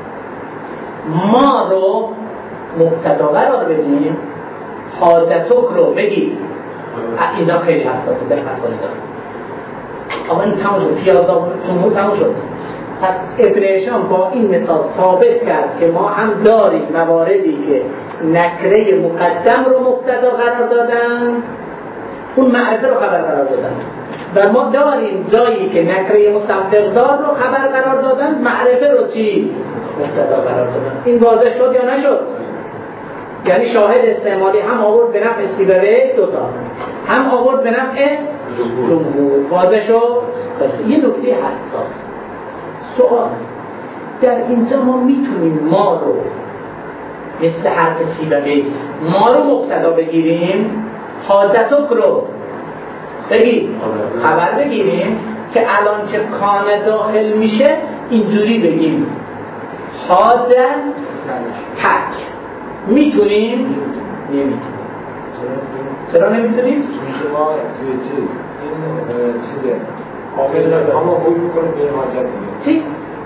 ما رو مبتدا قرار بدیم، حاجتو رو بگیم. اینا خیلی حساسه، دقت کنید. اما این تمام شد، پیازا جمهور تمام شد. پس ابن هشام با این مثال ثابت کرد که ما هم داریم مواردی که نکره مقدم رو مبتدا قرار دادن، اون معرفه رو خبر قرار دادن، و ما داریم جایی که نکره مصدقدار رو خبر قرار دادن، معرفه رو چی؟ مبتدا قرار دادن. این واضح شد یا نشد؟ یعنی شاهد استعمالی هم آورد به نفع سیبویه دوتا، هم آورد به نفع جمهور. واضح شد؟ یه نکته حساس. سوال در اینجا ما میتونیم ما رو مثل حرف سیبویه ما رو مبتدا بگیریم، حاجتک رو بگیم خبر بگیریم که الان که کان داخل میشه اینجوری بگیم حاجت تک. میتونیم؟ نمیتونیم. چرا نمیتونیم؟ چون ما توی چیز این چیزه حامل همه خوب میکنیم به این حاجت چی؟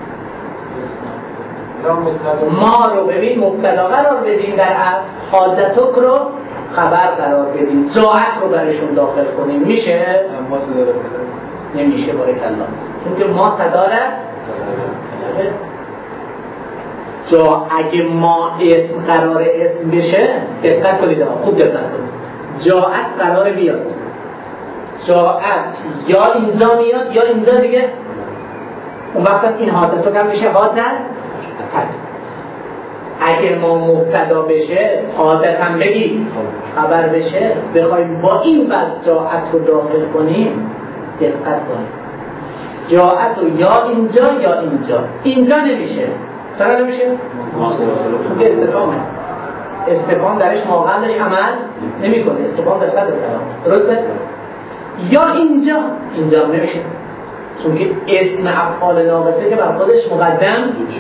ما رو ببین مبتدا قرار بدیم، در اصل حاجتک رو خبر قرار بدیم، جاعت رو برشون داخل کنیم. میشه؟ ما صدارت بدیم نمیشه بارک الله، چون که ما صدارت جا اگه ما اسم قرار اسم بشه، دقت کنید خوب دقت کنید، جاعت قرار بیاد، جاعت یا اینجا میاد یا اینجا دیگه، اون وقت این حاضر تو کم میشه حاضر. اگه ما مبتدا بشه حاضر هم بگی خبر بشه، بخوایم با این بعد جاعت رو داخل کنیم، دقت کنید جاعت رو یا اینجا یا اینجا، اینجا نمیشه. چرا نمیشه؟ چون که استفهامه، استفهام درش ماقعدش عمل نمی کنه، استفهام در صدر کلام درسته؟ یا اینجا، اینجا نمیشه چون که اسم افعال ناقصه که بر خودش مقدم نمیشه.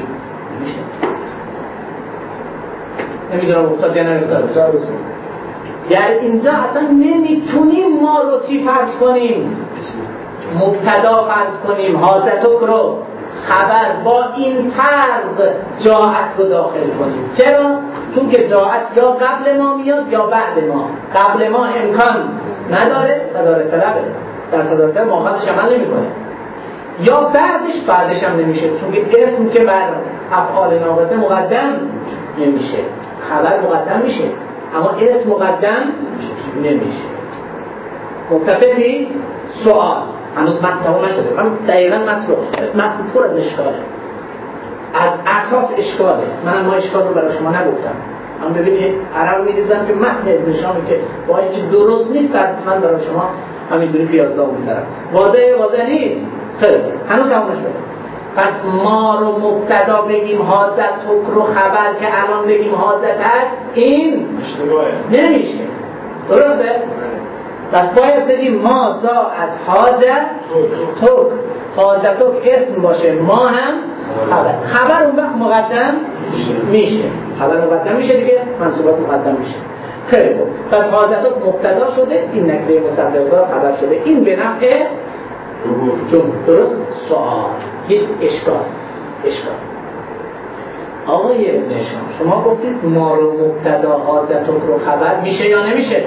نمیدونم افتاد یا نمیدونم. در اینجا اصلا نمیتونیم ما رو چی فرض کنیم؟ مبتدا فرض کنیم، حاضرتک رو خبر با این فرض جاءت رو داخل کنیم. چرا؟ چون که جاءت یا قبل ما میاد یا بعد ما. قبل ما امکان نداره، صداره طلبه، در صداره طلب ماقبلش عمل نمی کنه، یا بعدش بعدش هم نمیشه، چون که اسم که بر افعال ناقصه مقدم نمیشه. خبر مقدم میشه اما اسم مقدم نمیشه. متفقی؟ سوال هنوز متن تمام نشده، من دقیقا متن رو متن پر از اشکاله، از اساس اشکاله. من ما اشکال رو برای شما نگفتم، من ببینید عرب می‌ریزم که متن ابن هشام که با اینکه درست نیست من برای شما همینجوری پیازداغ می‌ذارم. واضحه واضح نیست؟ خیلی هنوز تمام نشده. پس ما رو مبتدا بگیم حاضر تک رو خبر که الان بگیم حاضر هست، این اشتباهه، نمیشه. درسته؟ پس باید بگیم ما زا از حاضر تک، حاضر تک اسم باشه، ما هم خبر. خبر اون وقت مقدم میشه، خبر مقدم میشه دیگه، منصوبات مقدم میشه. خیلی خوب. پس حاضر تک مبتدا شده، این نکره مصدق خبر شده، این به نفع جمهور. درست؟ سوال یک اشکال اشکال آقای ابن هشام شما گفتید ما رو مبتدا حاضر تک رو خبر میشه یا نمیشه؟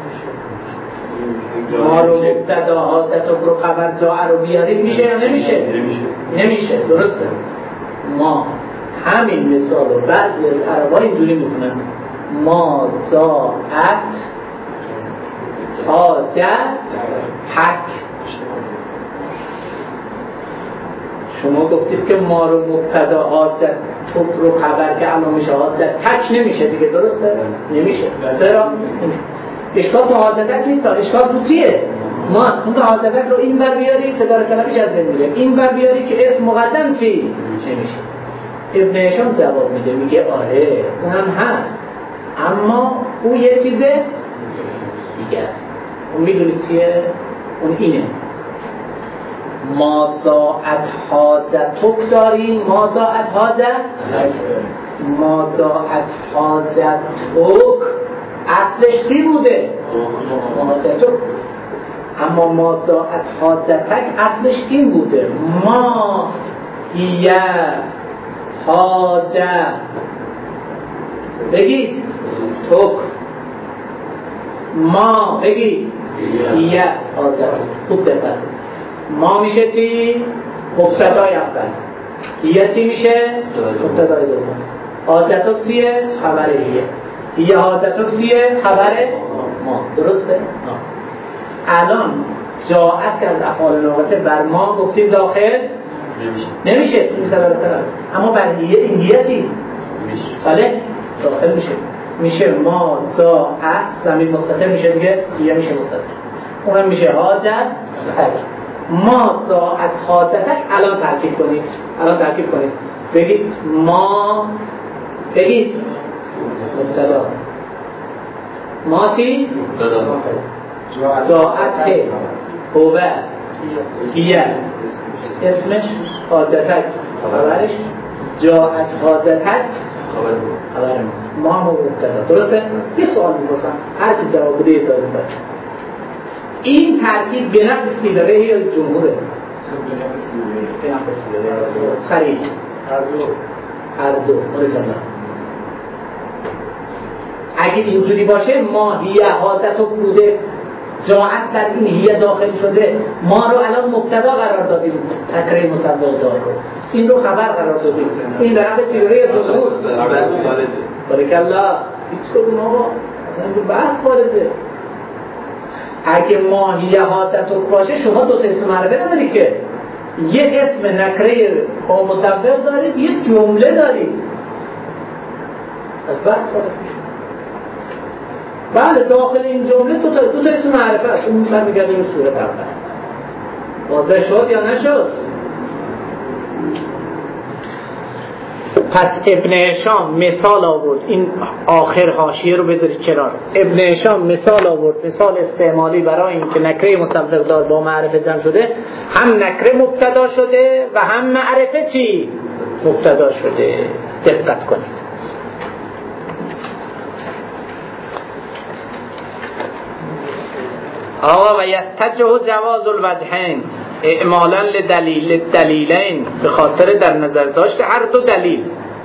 ما رو مبتدا حاضر تک رو خبر جا رو بیارید میشه یا نمیشه؟ نمیشه. درسته؟ ما همین مثال رو بعضی از عربا اینجوری میکنن، ما زاعت حاضر تک. شما گفتید که ما رو مبتدا حاضر تک رو خبر که الان میشه حاضر تک نمیشه دیگه. درسته؟ نمیشه. چرا؟ اشکال تو حاضر تک نیست، اشکال تو چیه؟ ما اون تو حاضر تک رو این بر بیاری صدار کلمش از بین میره، این بر بیاری که اسم مقدم چی؟ نمیشه. ابن هشام جواب میده، میگه آره اونم هست اما اون یه چیز دیگه است. اون میدونید چیه؟ اون اینه ما زاعت حاضر تک داریم، ما زاعت حاضر ما زاعت حاضر تک اصلش چی بوده؟ حاضر تک. اما ما زاعت حاضر تک اصلش این بوده، ما یه حاضر بگید تک، ما بگید یه حاضر. خوب دقت. ما میشه چی؟ مبتدای اول. یه چی میشه؟ مبتدای دوم. حاضر چیه؟ خبر یه. یه حاضر چیه؟ خبر ما. درسته؟ الان جاءت از افعال ناقصه بر ما گفتیم داخل نمیشه. نمیشه. اما بر یه این یه چی؟ بله داخل میشه. میشه ما جاءت زمین مستتر میشه دیگه، یه میشه مستتر، اونم میشه حاضر تک. ما زاعت حاضر تک. الان ترکیب کنید، الان ترکیب کنید بگید ما، بگید مبتدا، ما چی؟ مبتدا. زاعت که هوه کیه اسمش، حاضر تک خبرش، جاعت حاضر تک خبر ما، ما هم مبتدا. درسته؟ یه سوال میپرسم هر کی جواب بده یه تازه باشه. این ترکیب به نفع سیلاره یا جمهوره؟ به نفع سیلاره خرید هر دو هر دو مرکبه. اگه اینجوری باشه ما هیه حاضر تک بوده، جاعت در این هیه داخل شده، ما رو الان مبتدا قرار دادیم، تکرار مصدق دار رو این رو خبر قرار دادیم، این به نفع سیلاره یا جمهور. بارکالله. هیچ کدوم آقا اصلا اینجور بحث بارزه. اگه ماهیه حاضر تک باشه شما دو تا اسم معرفه ندارید که، یک اسم نکره با مصدق دارید، یک جمله دارید، از بحث خواهد میشه. بله داخل این جمله دو تا دو تا اسم معرفه است، اون برمیگرده به صورت اول. واضح شد یا نشد؟ پس ابن هشام مثال آورد، این آخر حاشیه رو بذارید کنار. ابن هشام مثال آورد، مثال استعمالی برای این که نکره مستمر دار با معرفه جمع شده، هم نکره مبتدا شده و هم معرفه چی؟ مبتدا شده. دقت کنید. آقا و یتجه جواز الوجهین، اعمالا لدلیل دلیلین، به خاطر در نظر داشت هر دو دلیل.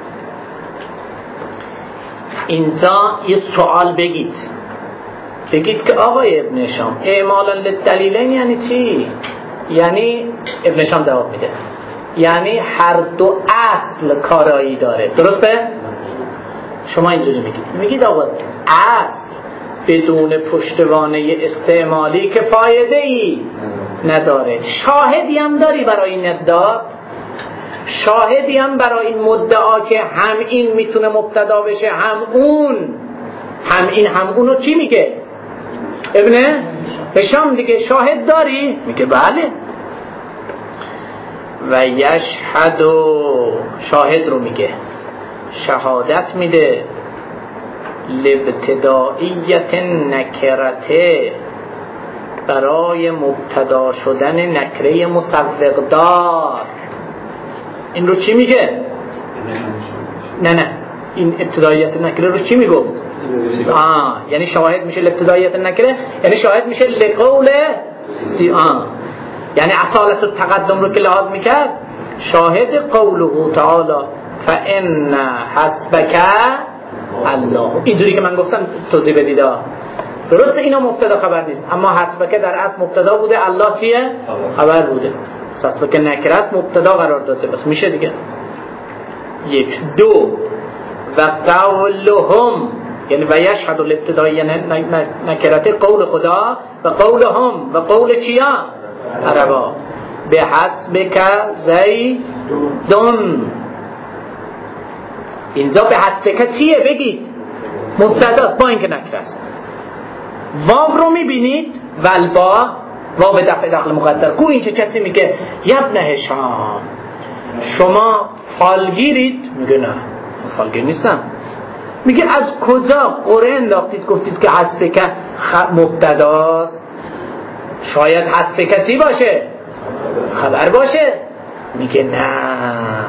اینجا یه سوال بگید بگید که آقای ابن هشام اعمالا لدلیلین یعنی چی؟ یعنی ابن هشام جواب میده یعنی هر دو اصل کارایی داره، درسته؟ شما اینجوری میگید میگید آقا اصل بدون پشتوانه استعمالی که فایده ای نداره. شاهدی هم داری برای این ادعا؟ شاهدی هم برای این مدعا که هم این میتونه مبتدا بشه هم اون، هم این هم اونو چی میگه؟ ابن هشام دیگه. شاهد داری؟ میگه بله. و یشهد، شاهد رو میگه، شهادت میده لابتدائیت نکرته، برای مبتدا شدن نکره مسوق دار. این رو چی میگه؟ نه نه این ابتداییت نکره رو چی میگفت؟ آه یعنی شاهد میشه لابتداییت نکره، یعنی شاهد میشه لقول سی آه یعنی اصالت التقدم رو که لحاظ میکرد، شاهد قوله تعالی فان حسبک الله. اینجوری که من گفتم توضیح بدید. درسته اینا مبتدا خبر نیست، اما حسبک در اصل مبتدا بوده، الله چیه؟ خبر بوده. حسبک نکره است مبتدا قرار داده، بس میشه دیگه. یک. دو و قولهم یعنی و یشهد الابتدایی نکرته قول خدا و قولهم و قول چیا؟ عربا. به حسبک زیدون. اینجا به حسبک چیه بگید؟ مبتداست با اینکه نکره است. واو رو میبینید والبا واو دفع داخل مقدر. کو این چه کسی میگه ابن هشام شما فالگیرید؟ میگه نه فالگیر نیستم. میگه از کجا قره انداختید گفتید که حسبک مبتداست؟ شاید حسبک چی باشه؟ خبر باشه. میگه نه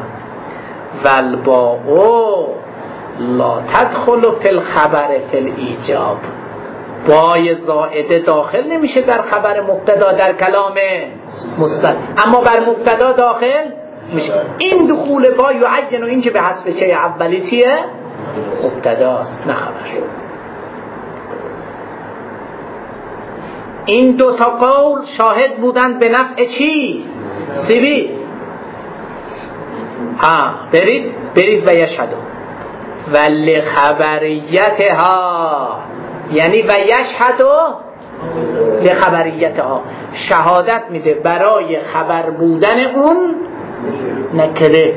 والباء لا تدخل فی الخبر فی الایجاب. بای زائده داخل نمیشه در خبر مبتدا در کلام مستقل، اما بر مبتدا داخل میشه. این دخول با یعین و این که به حسب چه اولی چیه؟ مبتداست نه خبر. این دو تا قول شاهد بودند به نفع چی؟ سیبی. ها برید برید و یشهدو ولی خبریتها یعنی و یشهدو لخبریتها، شهادت میده برای خبر بودن اون نکره.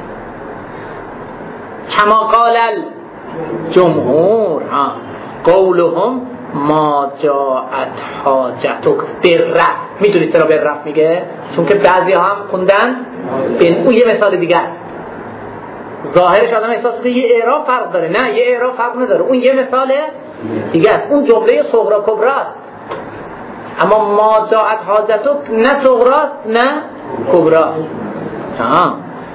کما قال الجمهور ها قولهم ما جاءت حاجتک بالرفع. میدونید چرا بالرفع میگه؟ چون که بعضی ها هم خوندن بین اون یه مثال دیگه است. ظاهرش آدم احساس میکنه یه اعراب فرق داره، نه یه اعراب فرق نداره، اون یه مثال دیگه است. اون جمله صغرا کبرا است، اما ما جاءت حاجتک نه صغراست نه کبرا. ها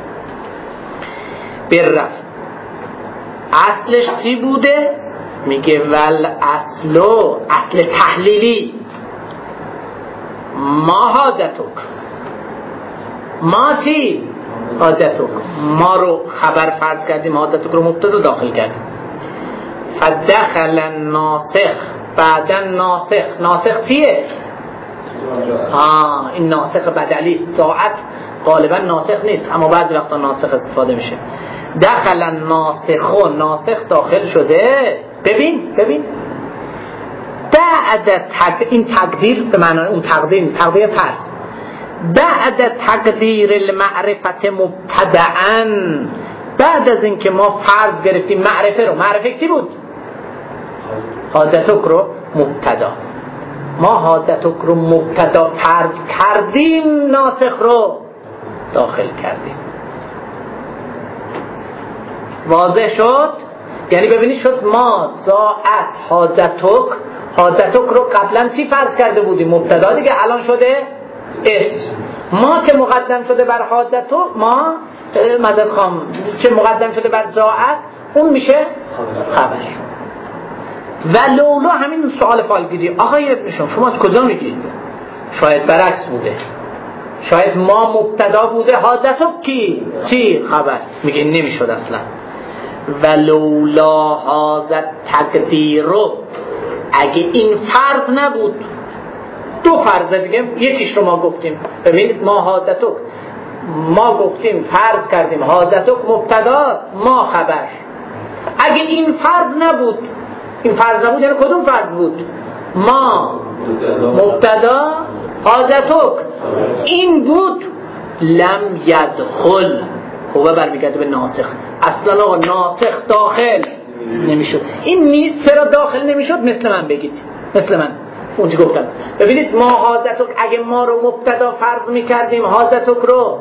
بالرفع اصلش چی بوده؟ میگه ول اصلو اصل تحلیلی ما حاجتک. ما چی؟ حاجتک. ما رو خبر فرض کردیم، حاجتک رو مبتدا داخل کردیم. فدخل الناسخ بعدا ناسخ. ناسخ چیه؟ آه این ناسخ بدلی است. ساعت غالبا ناسخ نیست اما بعضی وقتا ناسخ استفاده میشه. دخل الناسخ، ناسخ داخل شده. ببین ببین بعد تق... این تقدیر به معنای اون تقدیر تقدیر فرض بعد تقدیر المعرفت مبتدعا، بعد از اینکه ما فرض گرفتیم معرفه رو. معرفه چی بود؟ حاجتک رو مبتدا. ما حاجتک رو مبتدا فرض کردیم، ناسخ رو داخل کردیم. واضح شد؟ یعنی ببینید شد ما زاعت حاجتک. حاجتک رو قبلا چی فرض کرده بودیم؟ مبتدا دیگه. الان شده اسم. ما که مقدم شده بر حاجتک، ما مدد خام چه مقدم شده بر زاعت، اون میشه خبر. و لولو همین سوال فالگیری. آقای ابن هشام شما از کجا میگید؟ شاید برعکس بوده. شاید ما مبتدا بوده حاضتک کی چی خبر، میگه نمیشد اصلا. ولولا هذا تقدیر، اگه این فرض نبود، دو فرض دیگه، یکیش رو ما گفتیم. ببینید ما حاضتک، ما گفتیم فرض کردیم حاضتک مبتداست ما خبر. اگه این فرض نبود، این فرض نبود یعنی کدوم فرض بود؟ ما مبتدا حاضتک این بود، لم یدخل، هو برمیگرده به ناسخ. اصلا آقا ناسخ داخل نمیشد. این نی... چرا داخل نمیشد؟ مثل من بگید، مثل من اونجا گفتم. ببینید ما حاضتک، اگه ما رو مبتدا فرض میکردیم حاضتک رو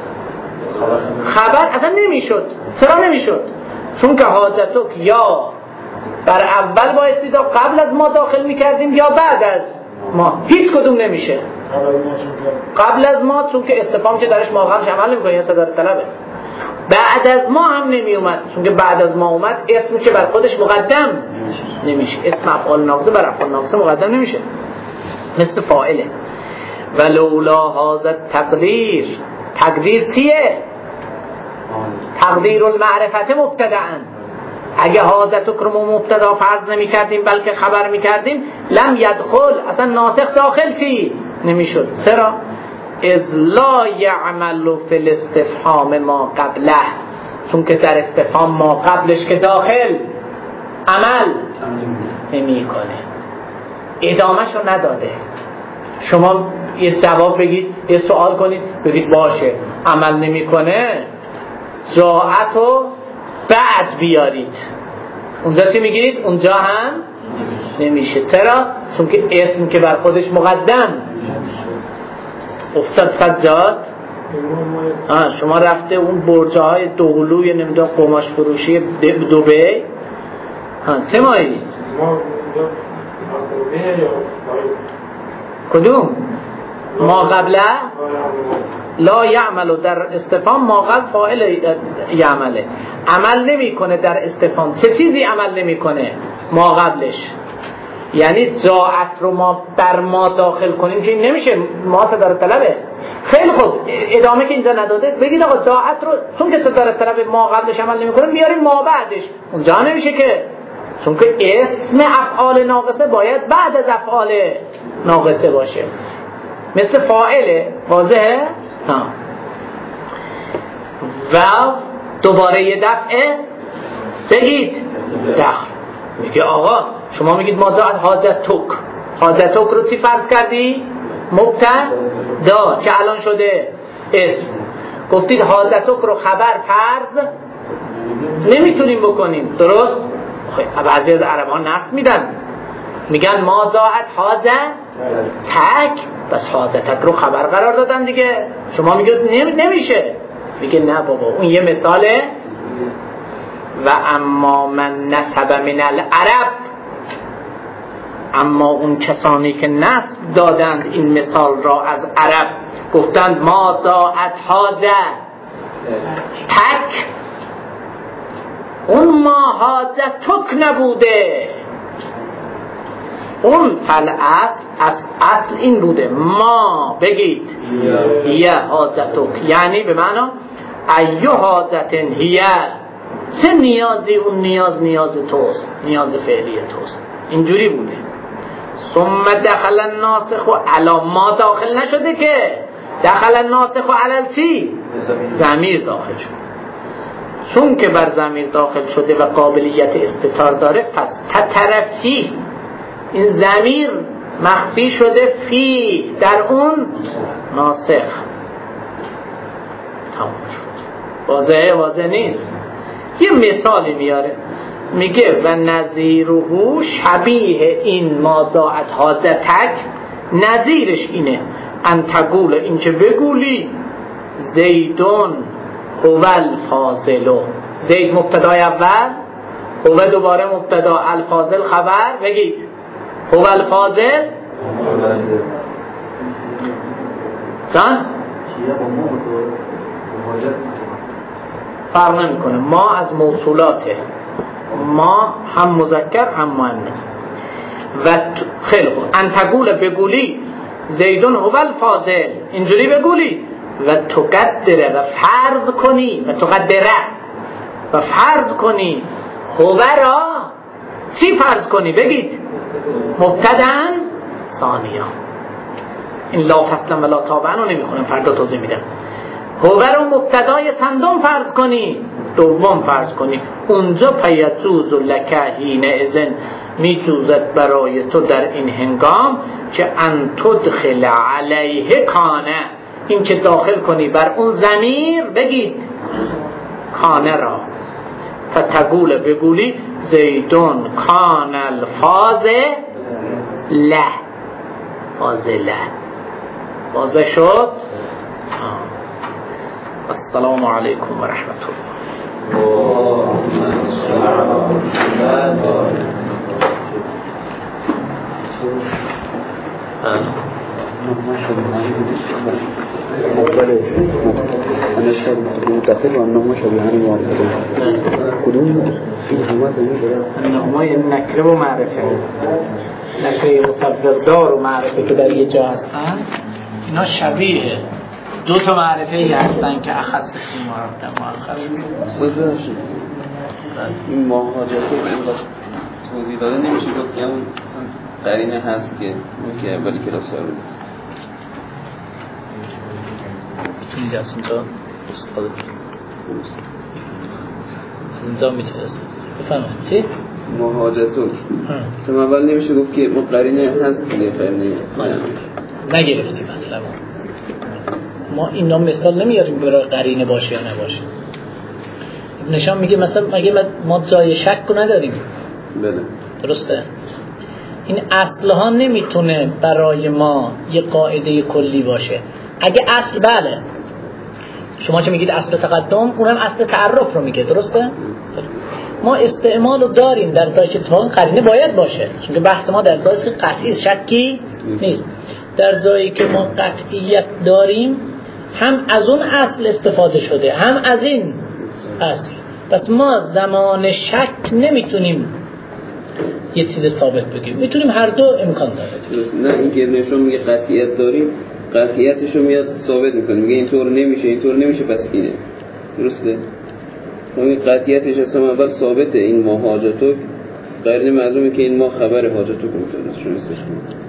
خبر، اصلا نمیشد. چرا نمیشد؟ چون که حاضتک یا بر اول بایستی دا قبل از ما داخل میکردیم یا بعد از ما، هیچ کدوم نمیشه. قبل از ما چون که استفهام که درش ماقامش عمل نمیکنه، یه صدار طلبه. بعد از ما هم نمی اومد، چون که بعد از ما اومد اسم که بر خودش مقدم نمیشه. اسم افعال ناقصه بر افعال ناقصه مقدم نمیشه، مثل فاعله. ولولا هذا تقدیر، تقدیر چیه؟ تقدیر المعرفت مبتدأن. اگه حاضتک رو مبتدا فرض نمی کردیم بلکه خبر می کردیم، لم یدخل، اصلا ناسخ داخل چی نمیشد. چرا؟ اذ لا یعمل فی الاستفهام ما قبله، چون که در استفهام ما قبلش که داخل عمل نمی کنه، ادامهش رو نداده. شما یه جواب بگید، یه سوال کنید، بگید باشه عمل نمی کنه، جاعت و بعد بیارید، اونجا چی میگیرید؟ اونجا هم نمیشه. چرا؟ چون که اسم که بر خودش مقدم افتاد سجاد. آه شما رفته اون برجه های دوقلوی نمیدونم قماش فروشی دبی، ها چه مایی؟ کدوم؟ ما قبله لا یعمل، در استفهام ما قبل فاعل یعمله، عمل نمی کنه در استفهام. چه چیزی عمل نمی کنه؟ ما قبلش. یعنی جاعت رو ما بر ما داخل کنیم که این نمیشه، ما صدار طلبه. خیلی خوب، ادامه که اینجا نداده بگید آقا جاعت رو چون که صدار طلبه ما قبلش عمل نمی کنه بیاریم ما بعدش، اونجا نمیشه که، چون که اسم افعال ناقصه باید بعد از افعال ناقصه باشه، مثل فاعله. واضحه؟ ها. و دوباره یه دفعه بگید دخل. میگه آقا شما میگید ما جاعت حاجتک، حاجتک رو چی فرض کردی؟ مبتدا که الان شده اسم. گفتید حاجتک رو خبر فرض نمیتونیم بکنیم، درست؟ خب بعضی از عربان نقص میدن، میگن ما جاعت حاجه تک، بس حاجتک رو خبر قرار دادن دیگه. شما میگید نمیشه، میگه نه بابا اون یه مثاله. و اما من نسب من العرب، اما اون کسانی که نسب دادند این مثال را از عرب، گفتند ما جاعت حاجه تک، اون ما حاجتک نبوده، اون فل اصل اصل این بوده ما بگید یه حاجتک، یعنی به معنی ایو حاجتن هیه، چه نیازی؟ اون نیاز نیاز توست، نیاز فعلی توست. اینجوری بوده. ثم دخل الناسخ علی ما داخل نشده که، دخل الناسخ علی چی؟ ضمیر داخل شد. چون که بر ضمیر داخل شده و قابلیت استتار داره، پس تطرفی این ضمیر مخفی شده فی در اون ناسخ. تمام شد. واضحه؟ واضح نیست. یه مثالی میاره، میگه و نظیره شبیه این ما ضاعت حاجتک، نظیرش اینه ان تقول، این که بگولی زیدون هو الفاضل، زید مبتدای اول، هو دوباره مبتدا، الفاضل خبر، بگید هو الفاضل. زن فرق نمی کنه، ما از موصولاته، ما هم مذکر هم مؤنث. و خیلی خوب، ان تقول بگولی زیدون هو الفاضل، اینجوری بگولی و تقدره و فرض کنی و تقدره و فرض کنی هو را چی فرض کنی بگید مبتدأ ثانیا. این لا فصلا و لا تابعا رو نمیخونم، فردا توضیح میدم. هو رو مبتدای چندم فرض کنی؟ دوم فرض کنی. اونجا پیجوز لک حین اذن میجوزد برای تو در این هنگام که ان تدخل علیه کانه، این که داخل کنی بر اون ضمیر بگید کانه را، فتقول بگولی زیدون کان الفاضل فاضله. واضح شد؟ السلام علیکم و رحمت الله. مقبله أنا شاب متأخر وأنهما شبيهان وعرفتين كلهم فيهما زميل أنهما نکره و معرفه، نکره مصدردار و معرفه که در یه جا هستن اینا شبیه دو تا معرفه ای هستن که اخص فیما رفتن مؤخر. این مهاجرته توضیح داده نمیشه گفت که اون قرینه هست که اون که اولی کلاس ها رو میتونید از اونجا استفاده کنید، از اونجا میتونید بفهمید چی؟ مهاجرتون مثلا اول نمیشه گفت که ما قرینه هست که قرینه نگرفتی مطلب ما اینا مثال نمیاریم برای قرینه باشه یا نباشه. نشان میگه مثلا مگه ما جای شک رو نداریم؟ بله درسته؟ این اصلها نمیتونه برای ما یه قاعده کلی باشه. اگه اصل بله شما چه میگید اصل تقدم، اونم اصل تعرف رو میگه، درسته؟ ما استعمال رو داریم در جایی که اتفاقا قرینه باید باشه، چون که بحث ما در جایی که قطعی شکی نیست. در جایی که ما قطعیت داریم هم از اون اصل استفاده شده هم از این اصل، پس ما زمان شک نمیتونیم یه چیز ثابت بگیم، میتونیم هر دو امکان داره. نه اینکه نشون میگه قطعیت داریم، قطعیتشو میاد ثابت میکنه، میگه اینطور نمیشه اینطور نمیشه پس اینه، درسته؟ اون قطعیتش اصلا اول ثابته. این ما حاجتو قرینه معلومه که این ما خبر حاجتو کنه شون استش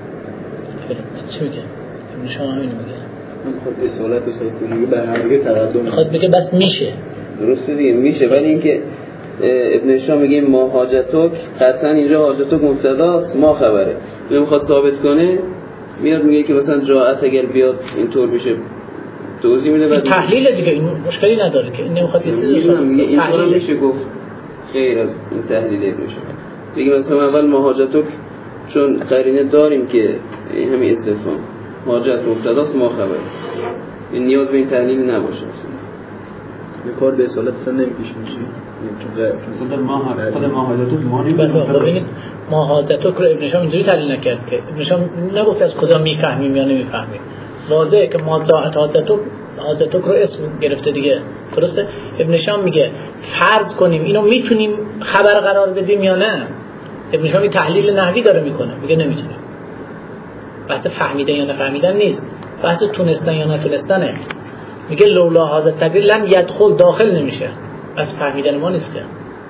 چی میگه؟ شما همین میگه میخواد اصالت و ثابت کنه، میگه به هر دیگه تقدم میخواد بگه بس میشه، درسته دیگه میشه. ولی اینکه ابن هشام میگه ما حاجتو قطعا اینجا حاجتو مبتداست ما خبره، اینو میخواد ثابت کنه، میاد میگه که مثلا جاءت اگر بیاد اینطور بشه توضیح میده. این تحلیل دیگه، این مشکلی نداره که این نمیخواد یه چیزی رو میگه اینطور میشه گفت خیر از این تحلیل ابن هشام. بگیم مثلا اول ما حاجتو چون قرینه داریم که همین استفهام حاجت مبتداست ما خبر، این نیاز به این تحلیل نباشه اصلا. یه کار به اصالت اصلا نمیکشه میشه چون خود ما خود ما حاجتو ما نمیشه. ببینید ما حاجتو رو ابن هشام اینجوری تحلیل نکرد که ابن هشام نگفت از کجا میفهمیم یا نمیفهمیم، واضحه که ما حاجتو حاجتو رو اسم گرفته دیگه، درسته؟ ابن هشام میگه فرض کنیم اینو میتونیم خبر قرار بدیم یا نه. ابن هشام این تحلیل نحوی داره میکنه، میگه نمیتونیم. بحث فهمیدن یا نفهمیدن نیست، بحث تونستن یا نتونستنه. میگه لولا هذا التقدیر لم يدخل داخل نمیشه، بس فهمیدن ما نیست که.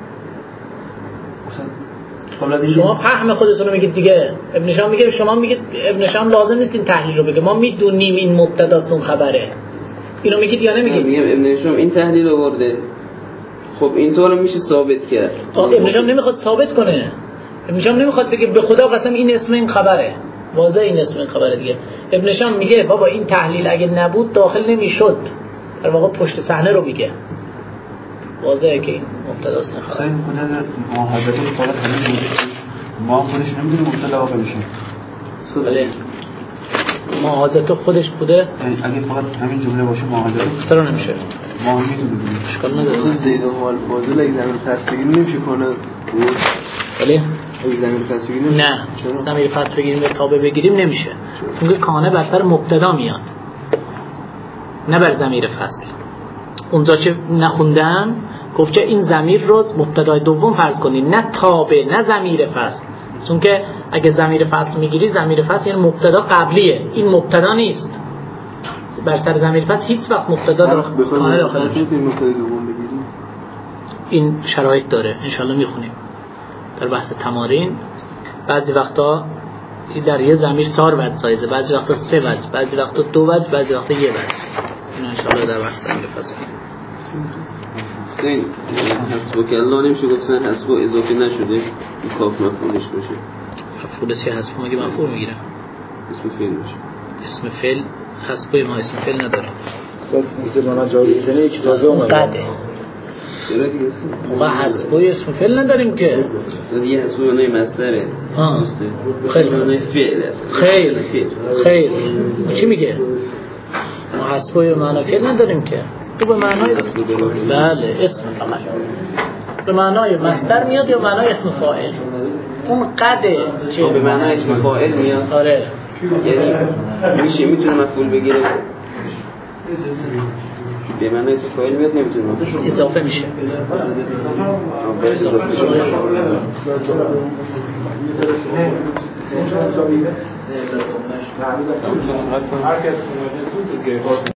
شما فهم خودتون رو میگید دیگه. ابن هشام میگه شما میگید ابن هشام لازم نیست این تحلیل رو بگه، ما میدونیم این مبتداست اون خبره. اینو میگید یا نمیگید؟ میگم ابن هشام این تحلیل آورده، خب اینطور میشه ثابت کرد. ابن هشام نمیخواد ثابت کنه، ابن هشام نمیخواد بگه به خدا قسم این اسم این خبره، واضح این اسم این خبره دیگه. ابن هشام میگه بابا این تحلیل اگه نبود داخل نمیشد، در واقع پشت صحنه رو میگه، واضحه که این مبتداست این خبره. این خودت محاضره فقط همین ما خودش نمیدونیم مبتدا واقع میشه. بله محاضره خودش بوده، یعنی اگه فقط همین جمله باشه محاضره چرا نمیشه؟ ما میدونیم اشکال نداره. خود زید و حال فاضل اگه زمین پس بگیریم نمیشه کنه. بله اگه زمین پس بگیریم نه، زمین پس بگیریم و تابع بگیریم نمیشه، چون کانه بر سر مبتدا میاد نه بر ضمیر فصل. اونجا که نخوندم گفت که این ضمیر رو مبتدای دوم فرض کنید، نه تابع نه ضمیر فصل. چون که اگه ضمیر فصل میگیری ضمیر فصل یعنی مبتدا قبلیه، این مبتدا نیست. بر سر ضمیر فصل هیچ وقت مبتدا کامل داخل نیست. این شرایط داره، انشالله میخونیم در بحث تمارین. بعضی وقتا در یه ضمیر چهار وجه سایزه، بعضی وقتا سه وجه، بعضی وقتا دو وجه، بعضی وقتا یه وجه. این انشالله در بحث ضمیر فصل این حسب و کلا نمیشه گفتن حسب اضافه نشده این کاف مفعولش باشه. مفعولش که حسب مگه مفعول میگیره؟ اسم فعل باشه. اسم فعل حسب ما اسم فعل نداره. خب مثلا من جواب کنه یک تازه اومد. قده. چرا دیگه است؟ ما حسب اسم فعل نداریم که. دیگه حسب معنی مصدره. ها. خیلی معنی فعل است. خیر. خیر. چی میگه؟ ما حسب معنی فعل نداریم که. تو به معنای بله اسم فقط به معنای مصدر میاد یا معنای اسم فاعل؟ اون قده چه به معنای اسم فاعل میاد. آره یعنی میشه میتونه مفعول بگیره به معنای اسم فاعل میاد نمیتونه اضافه میشه هر کس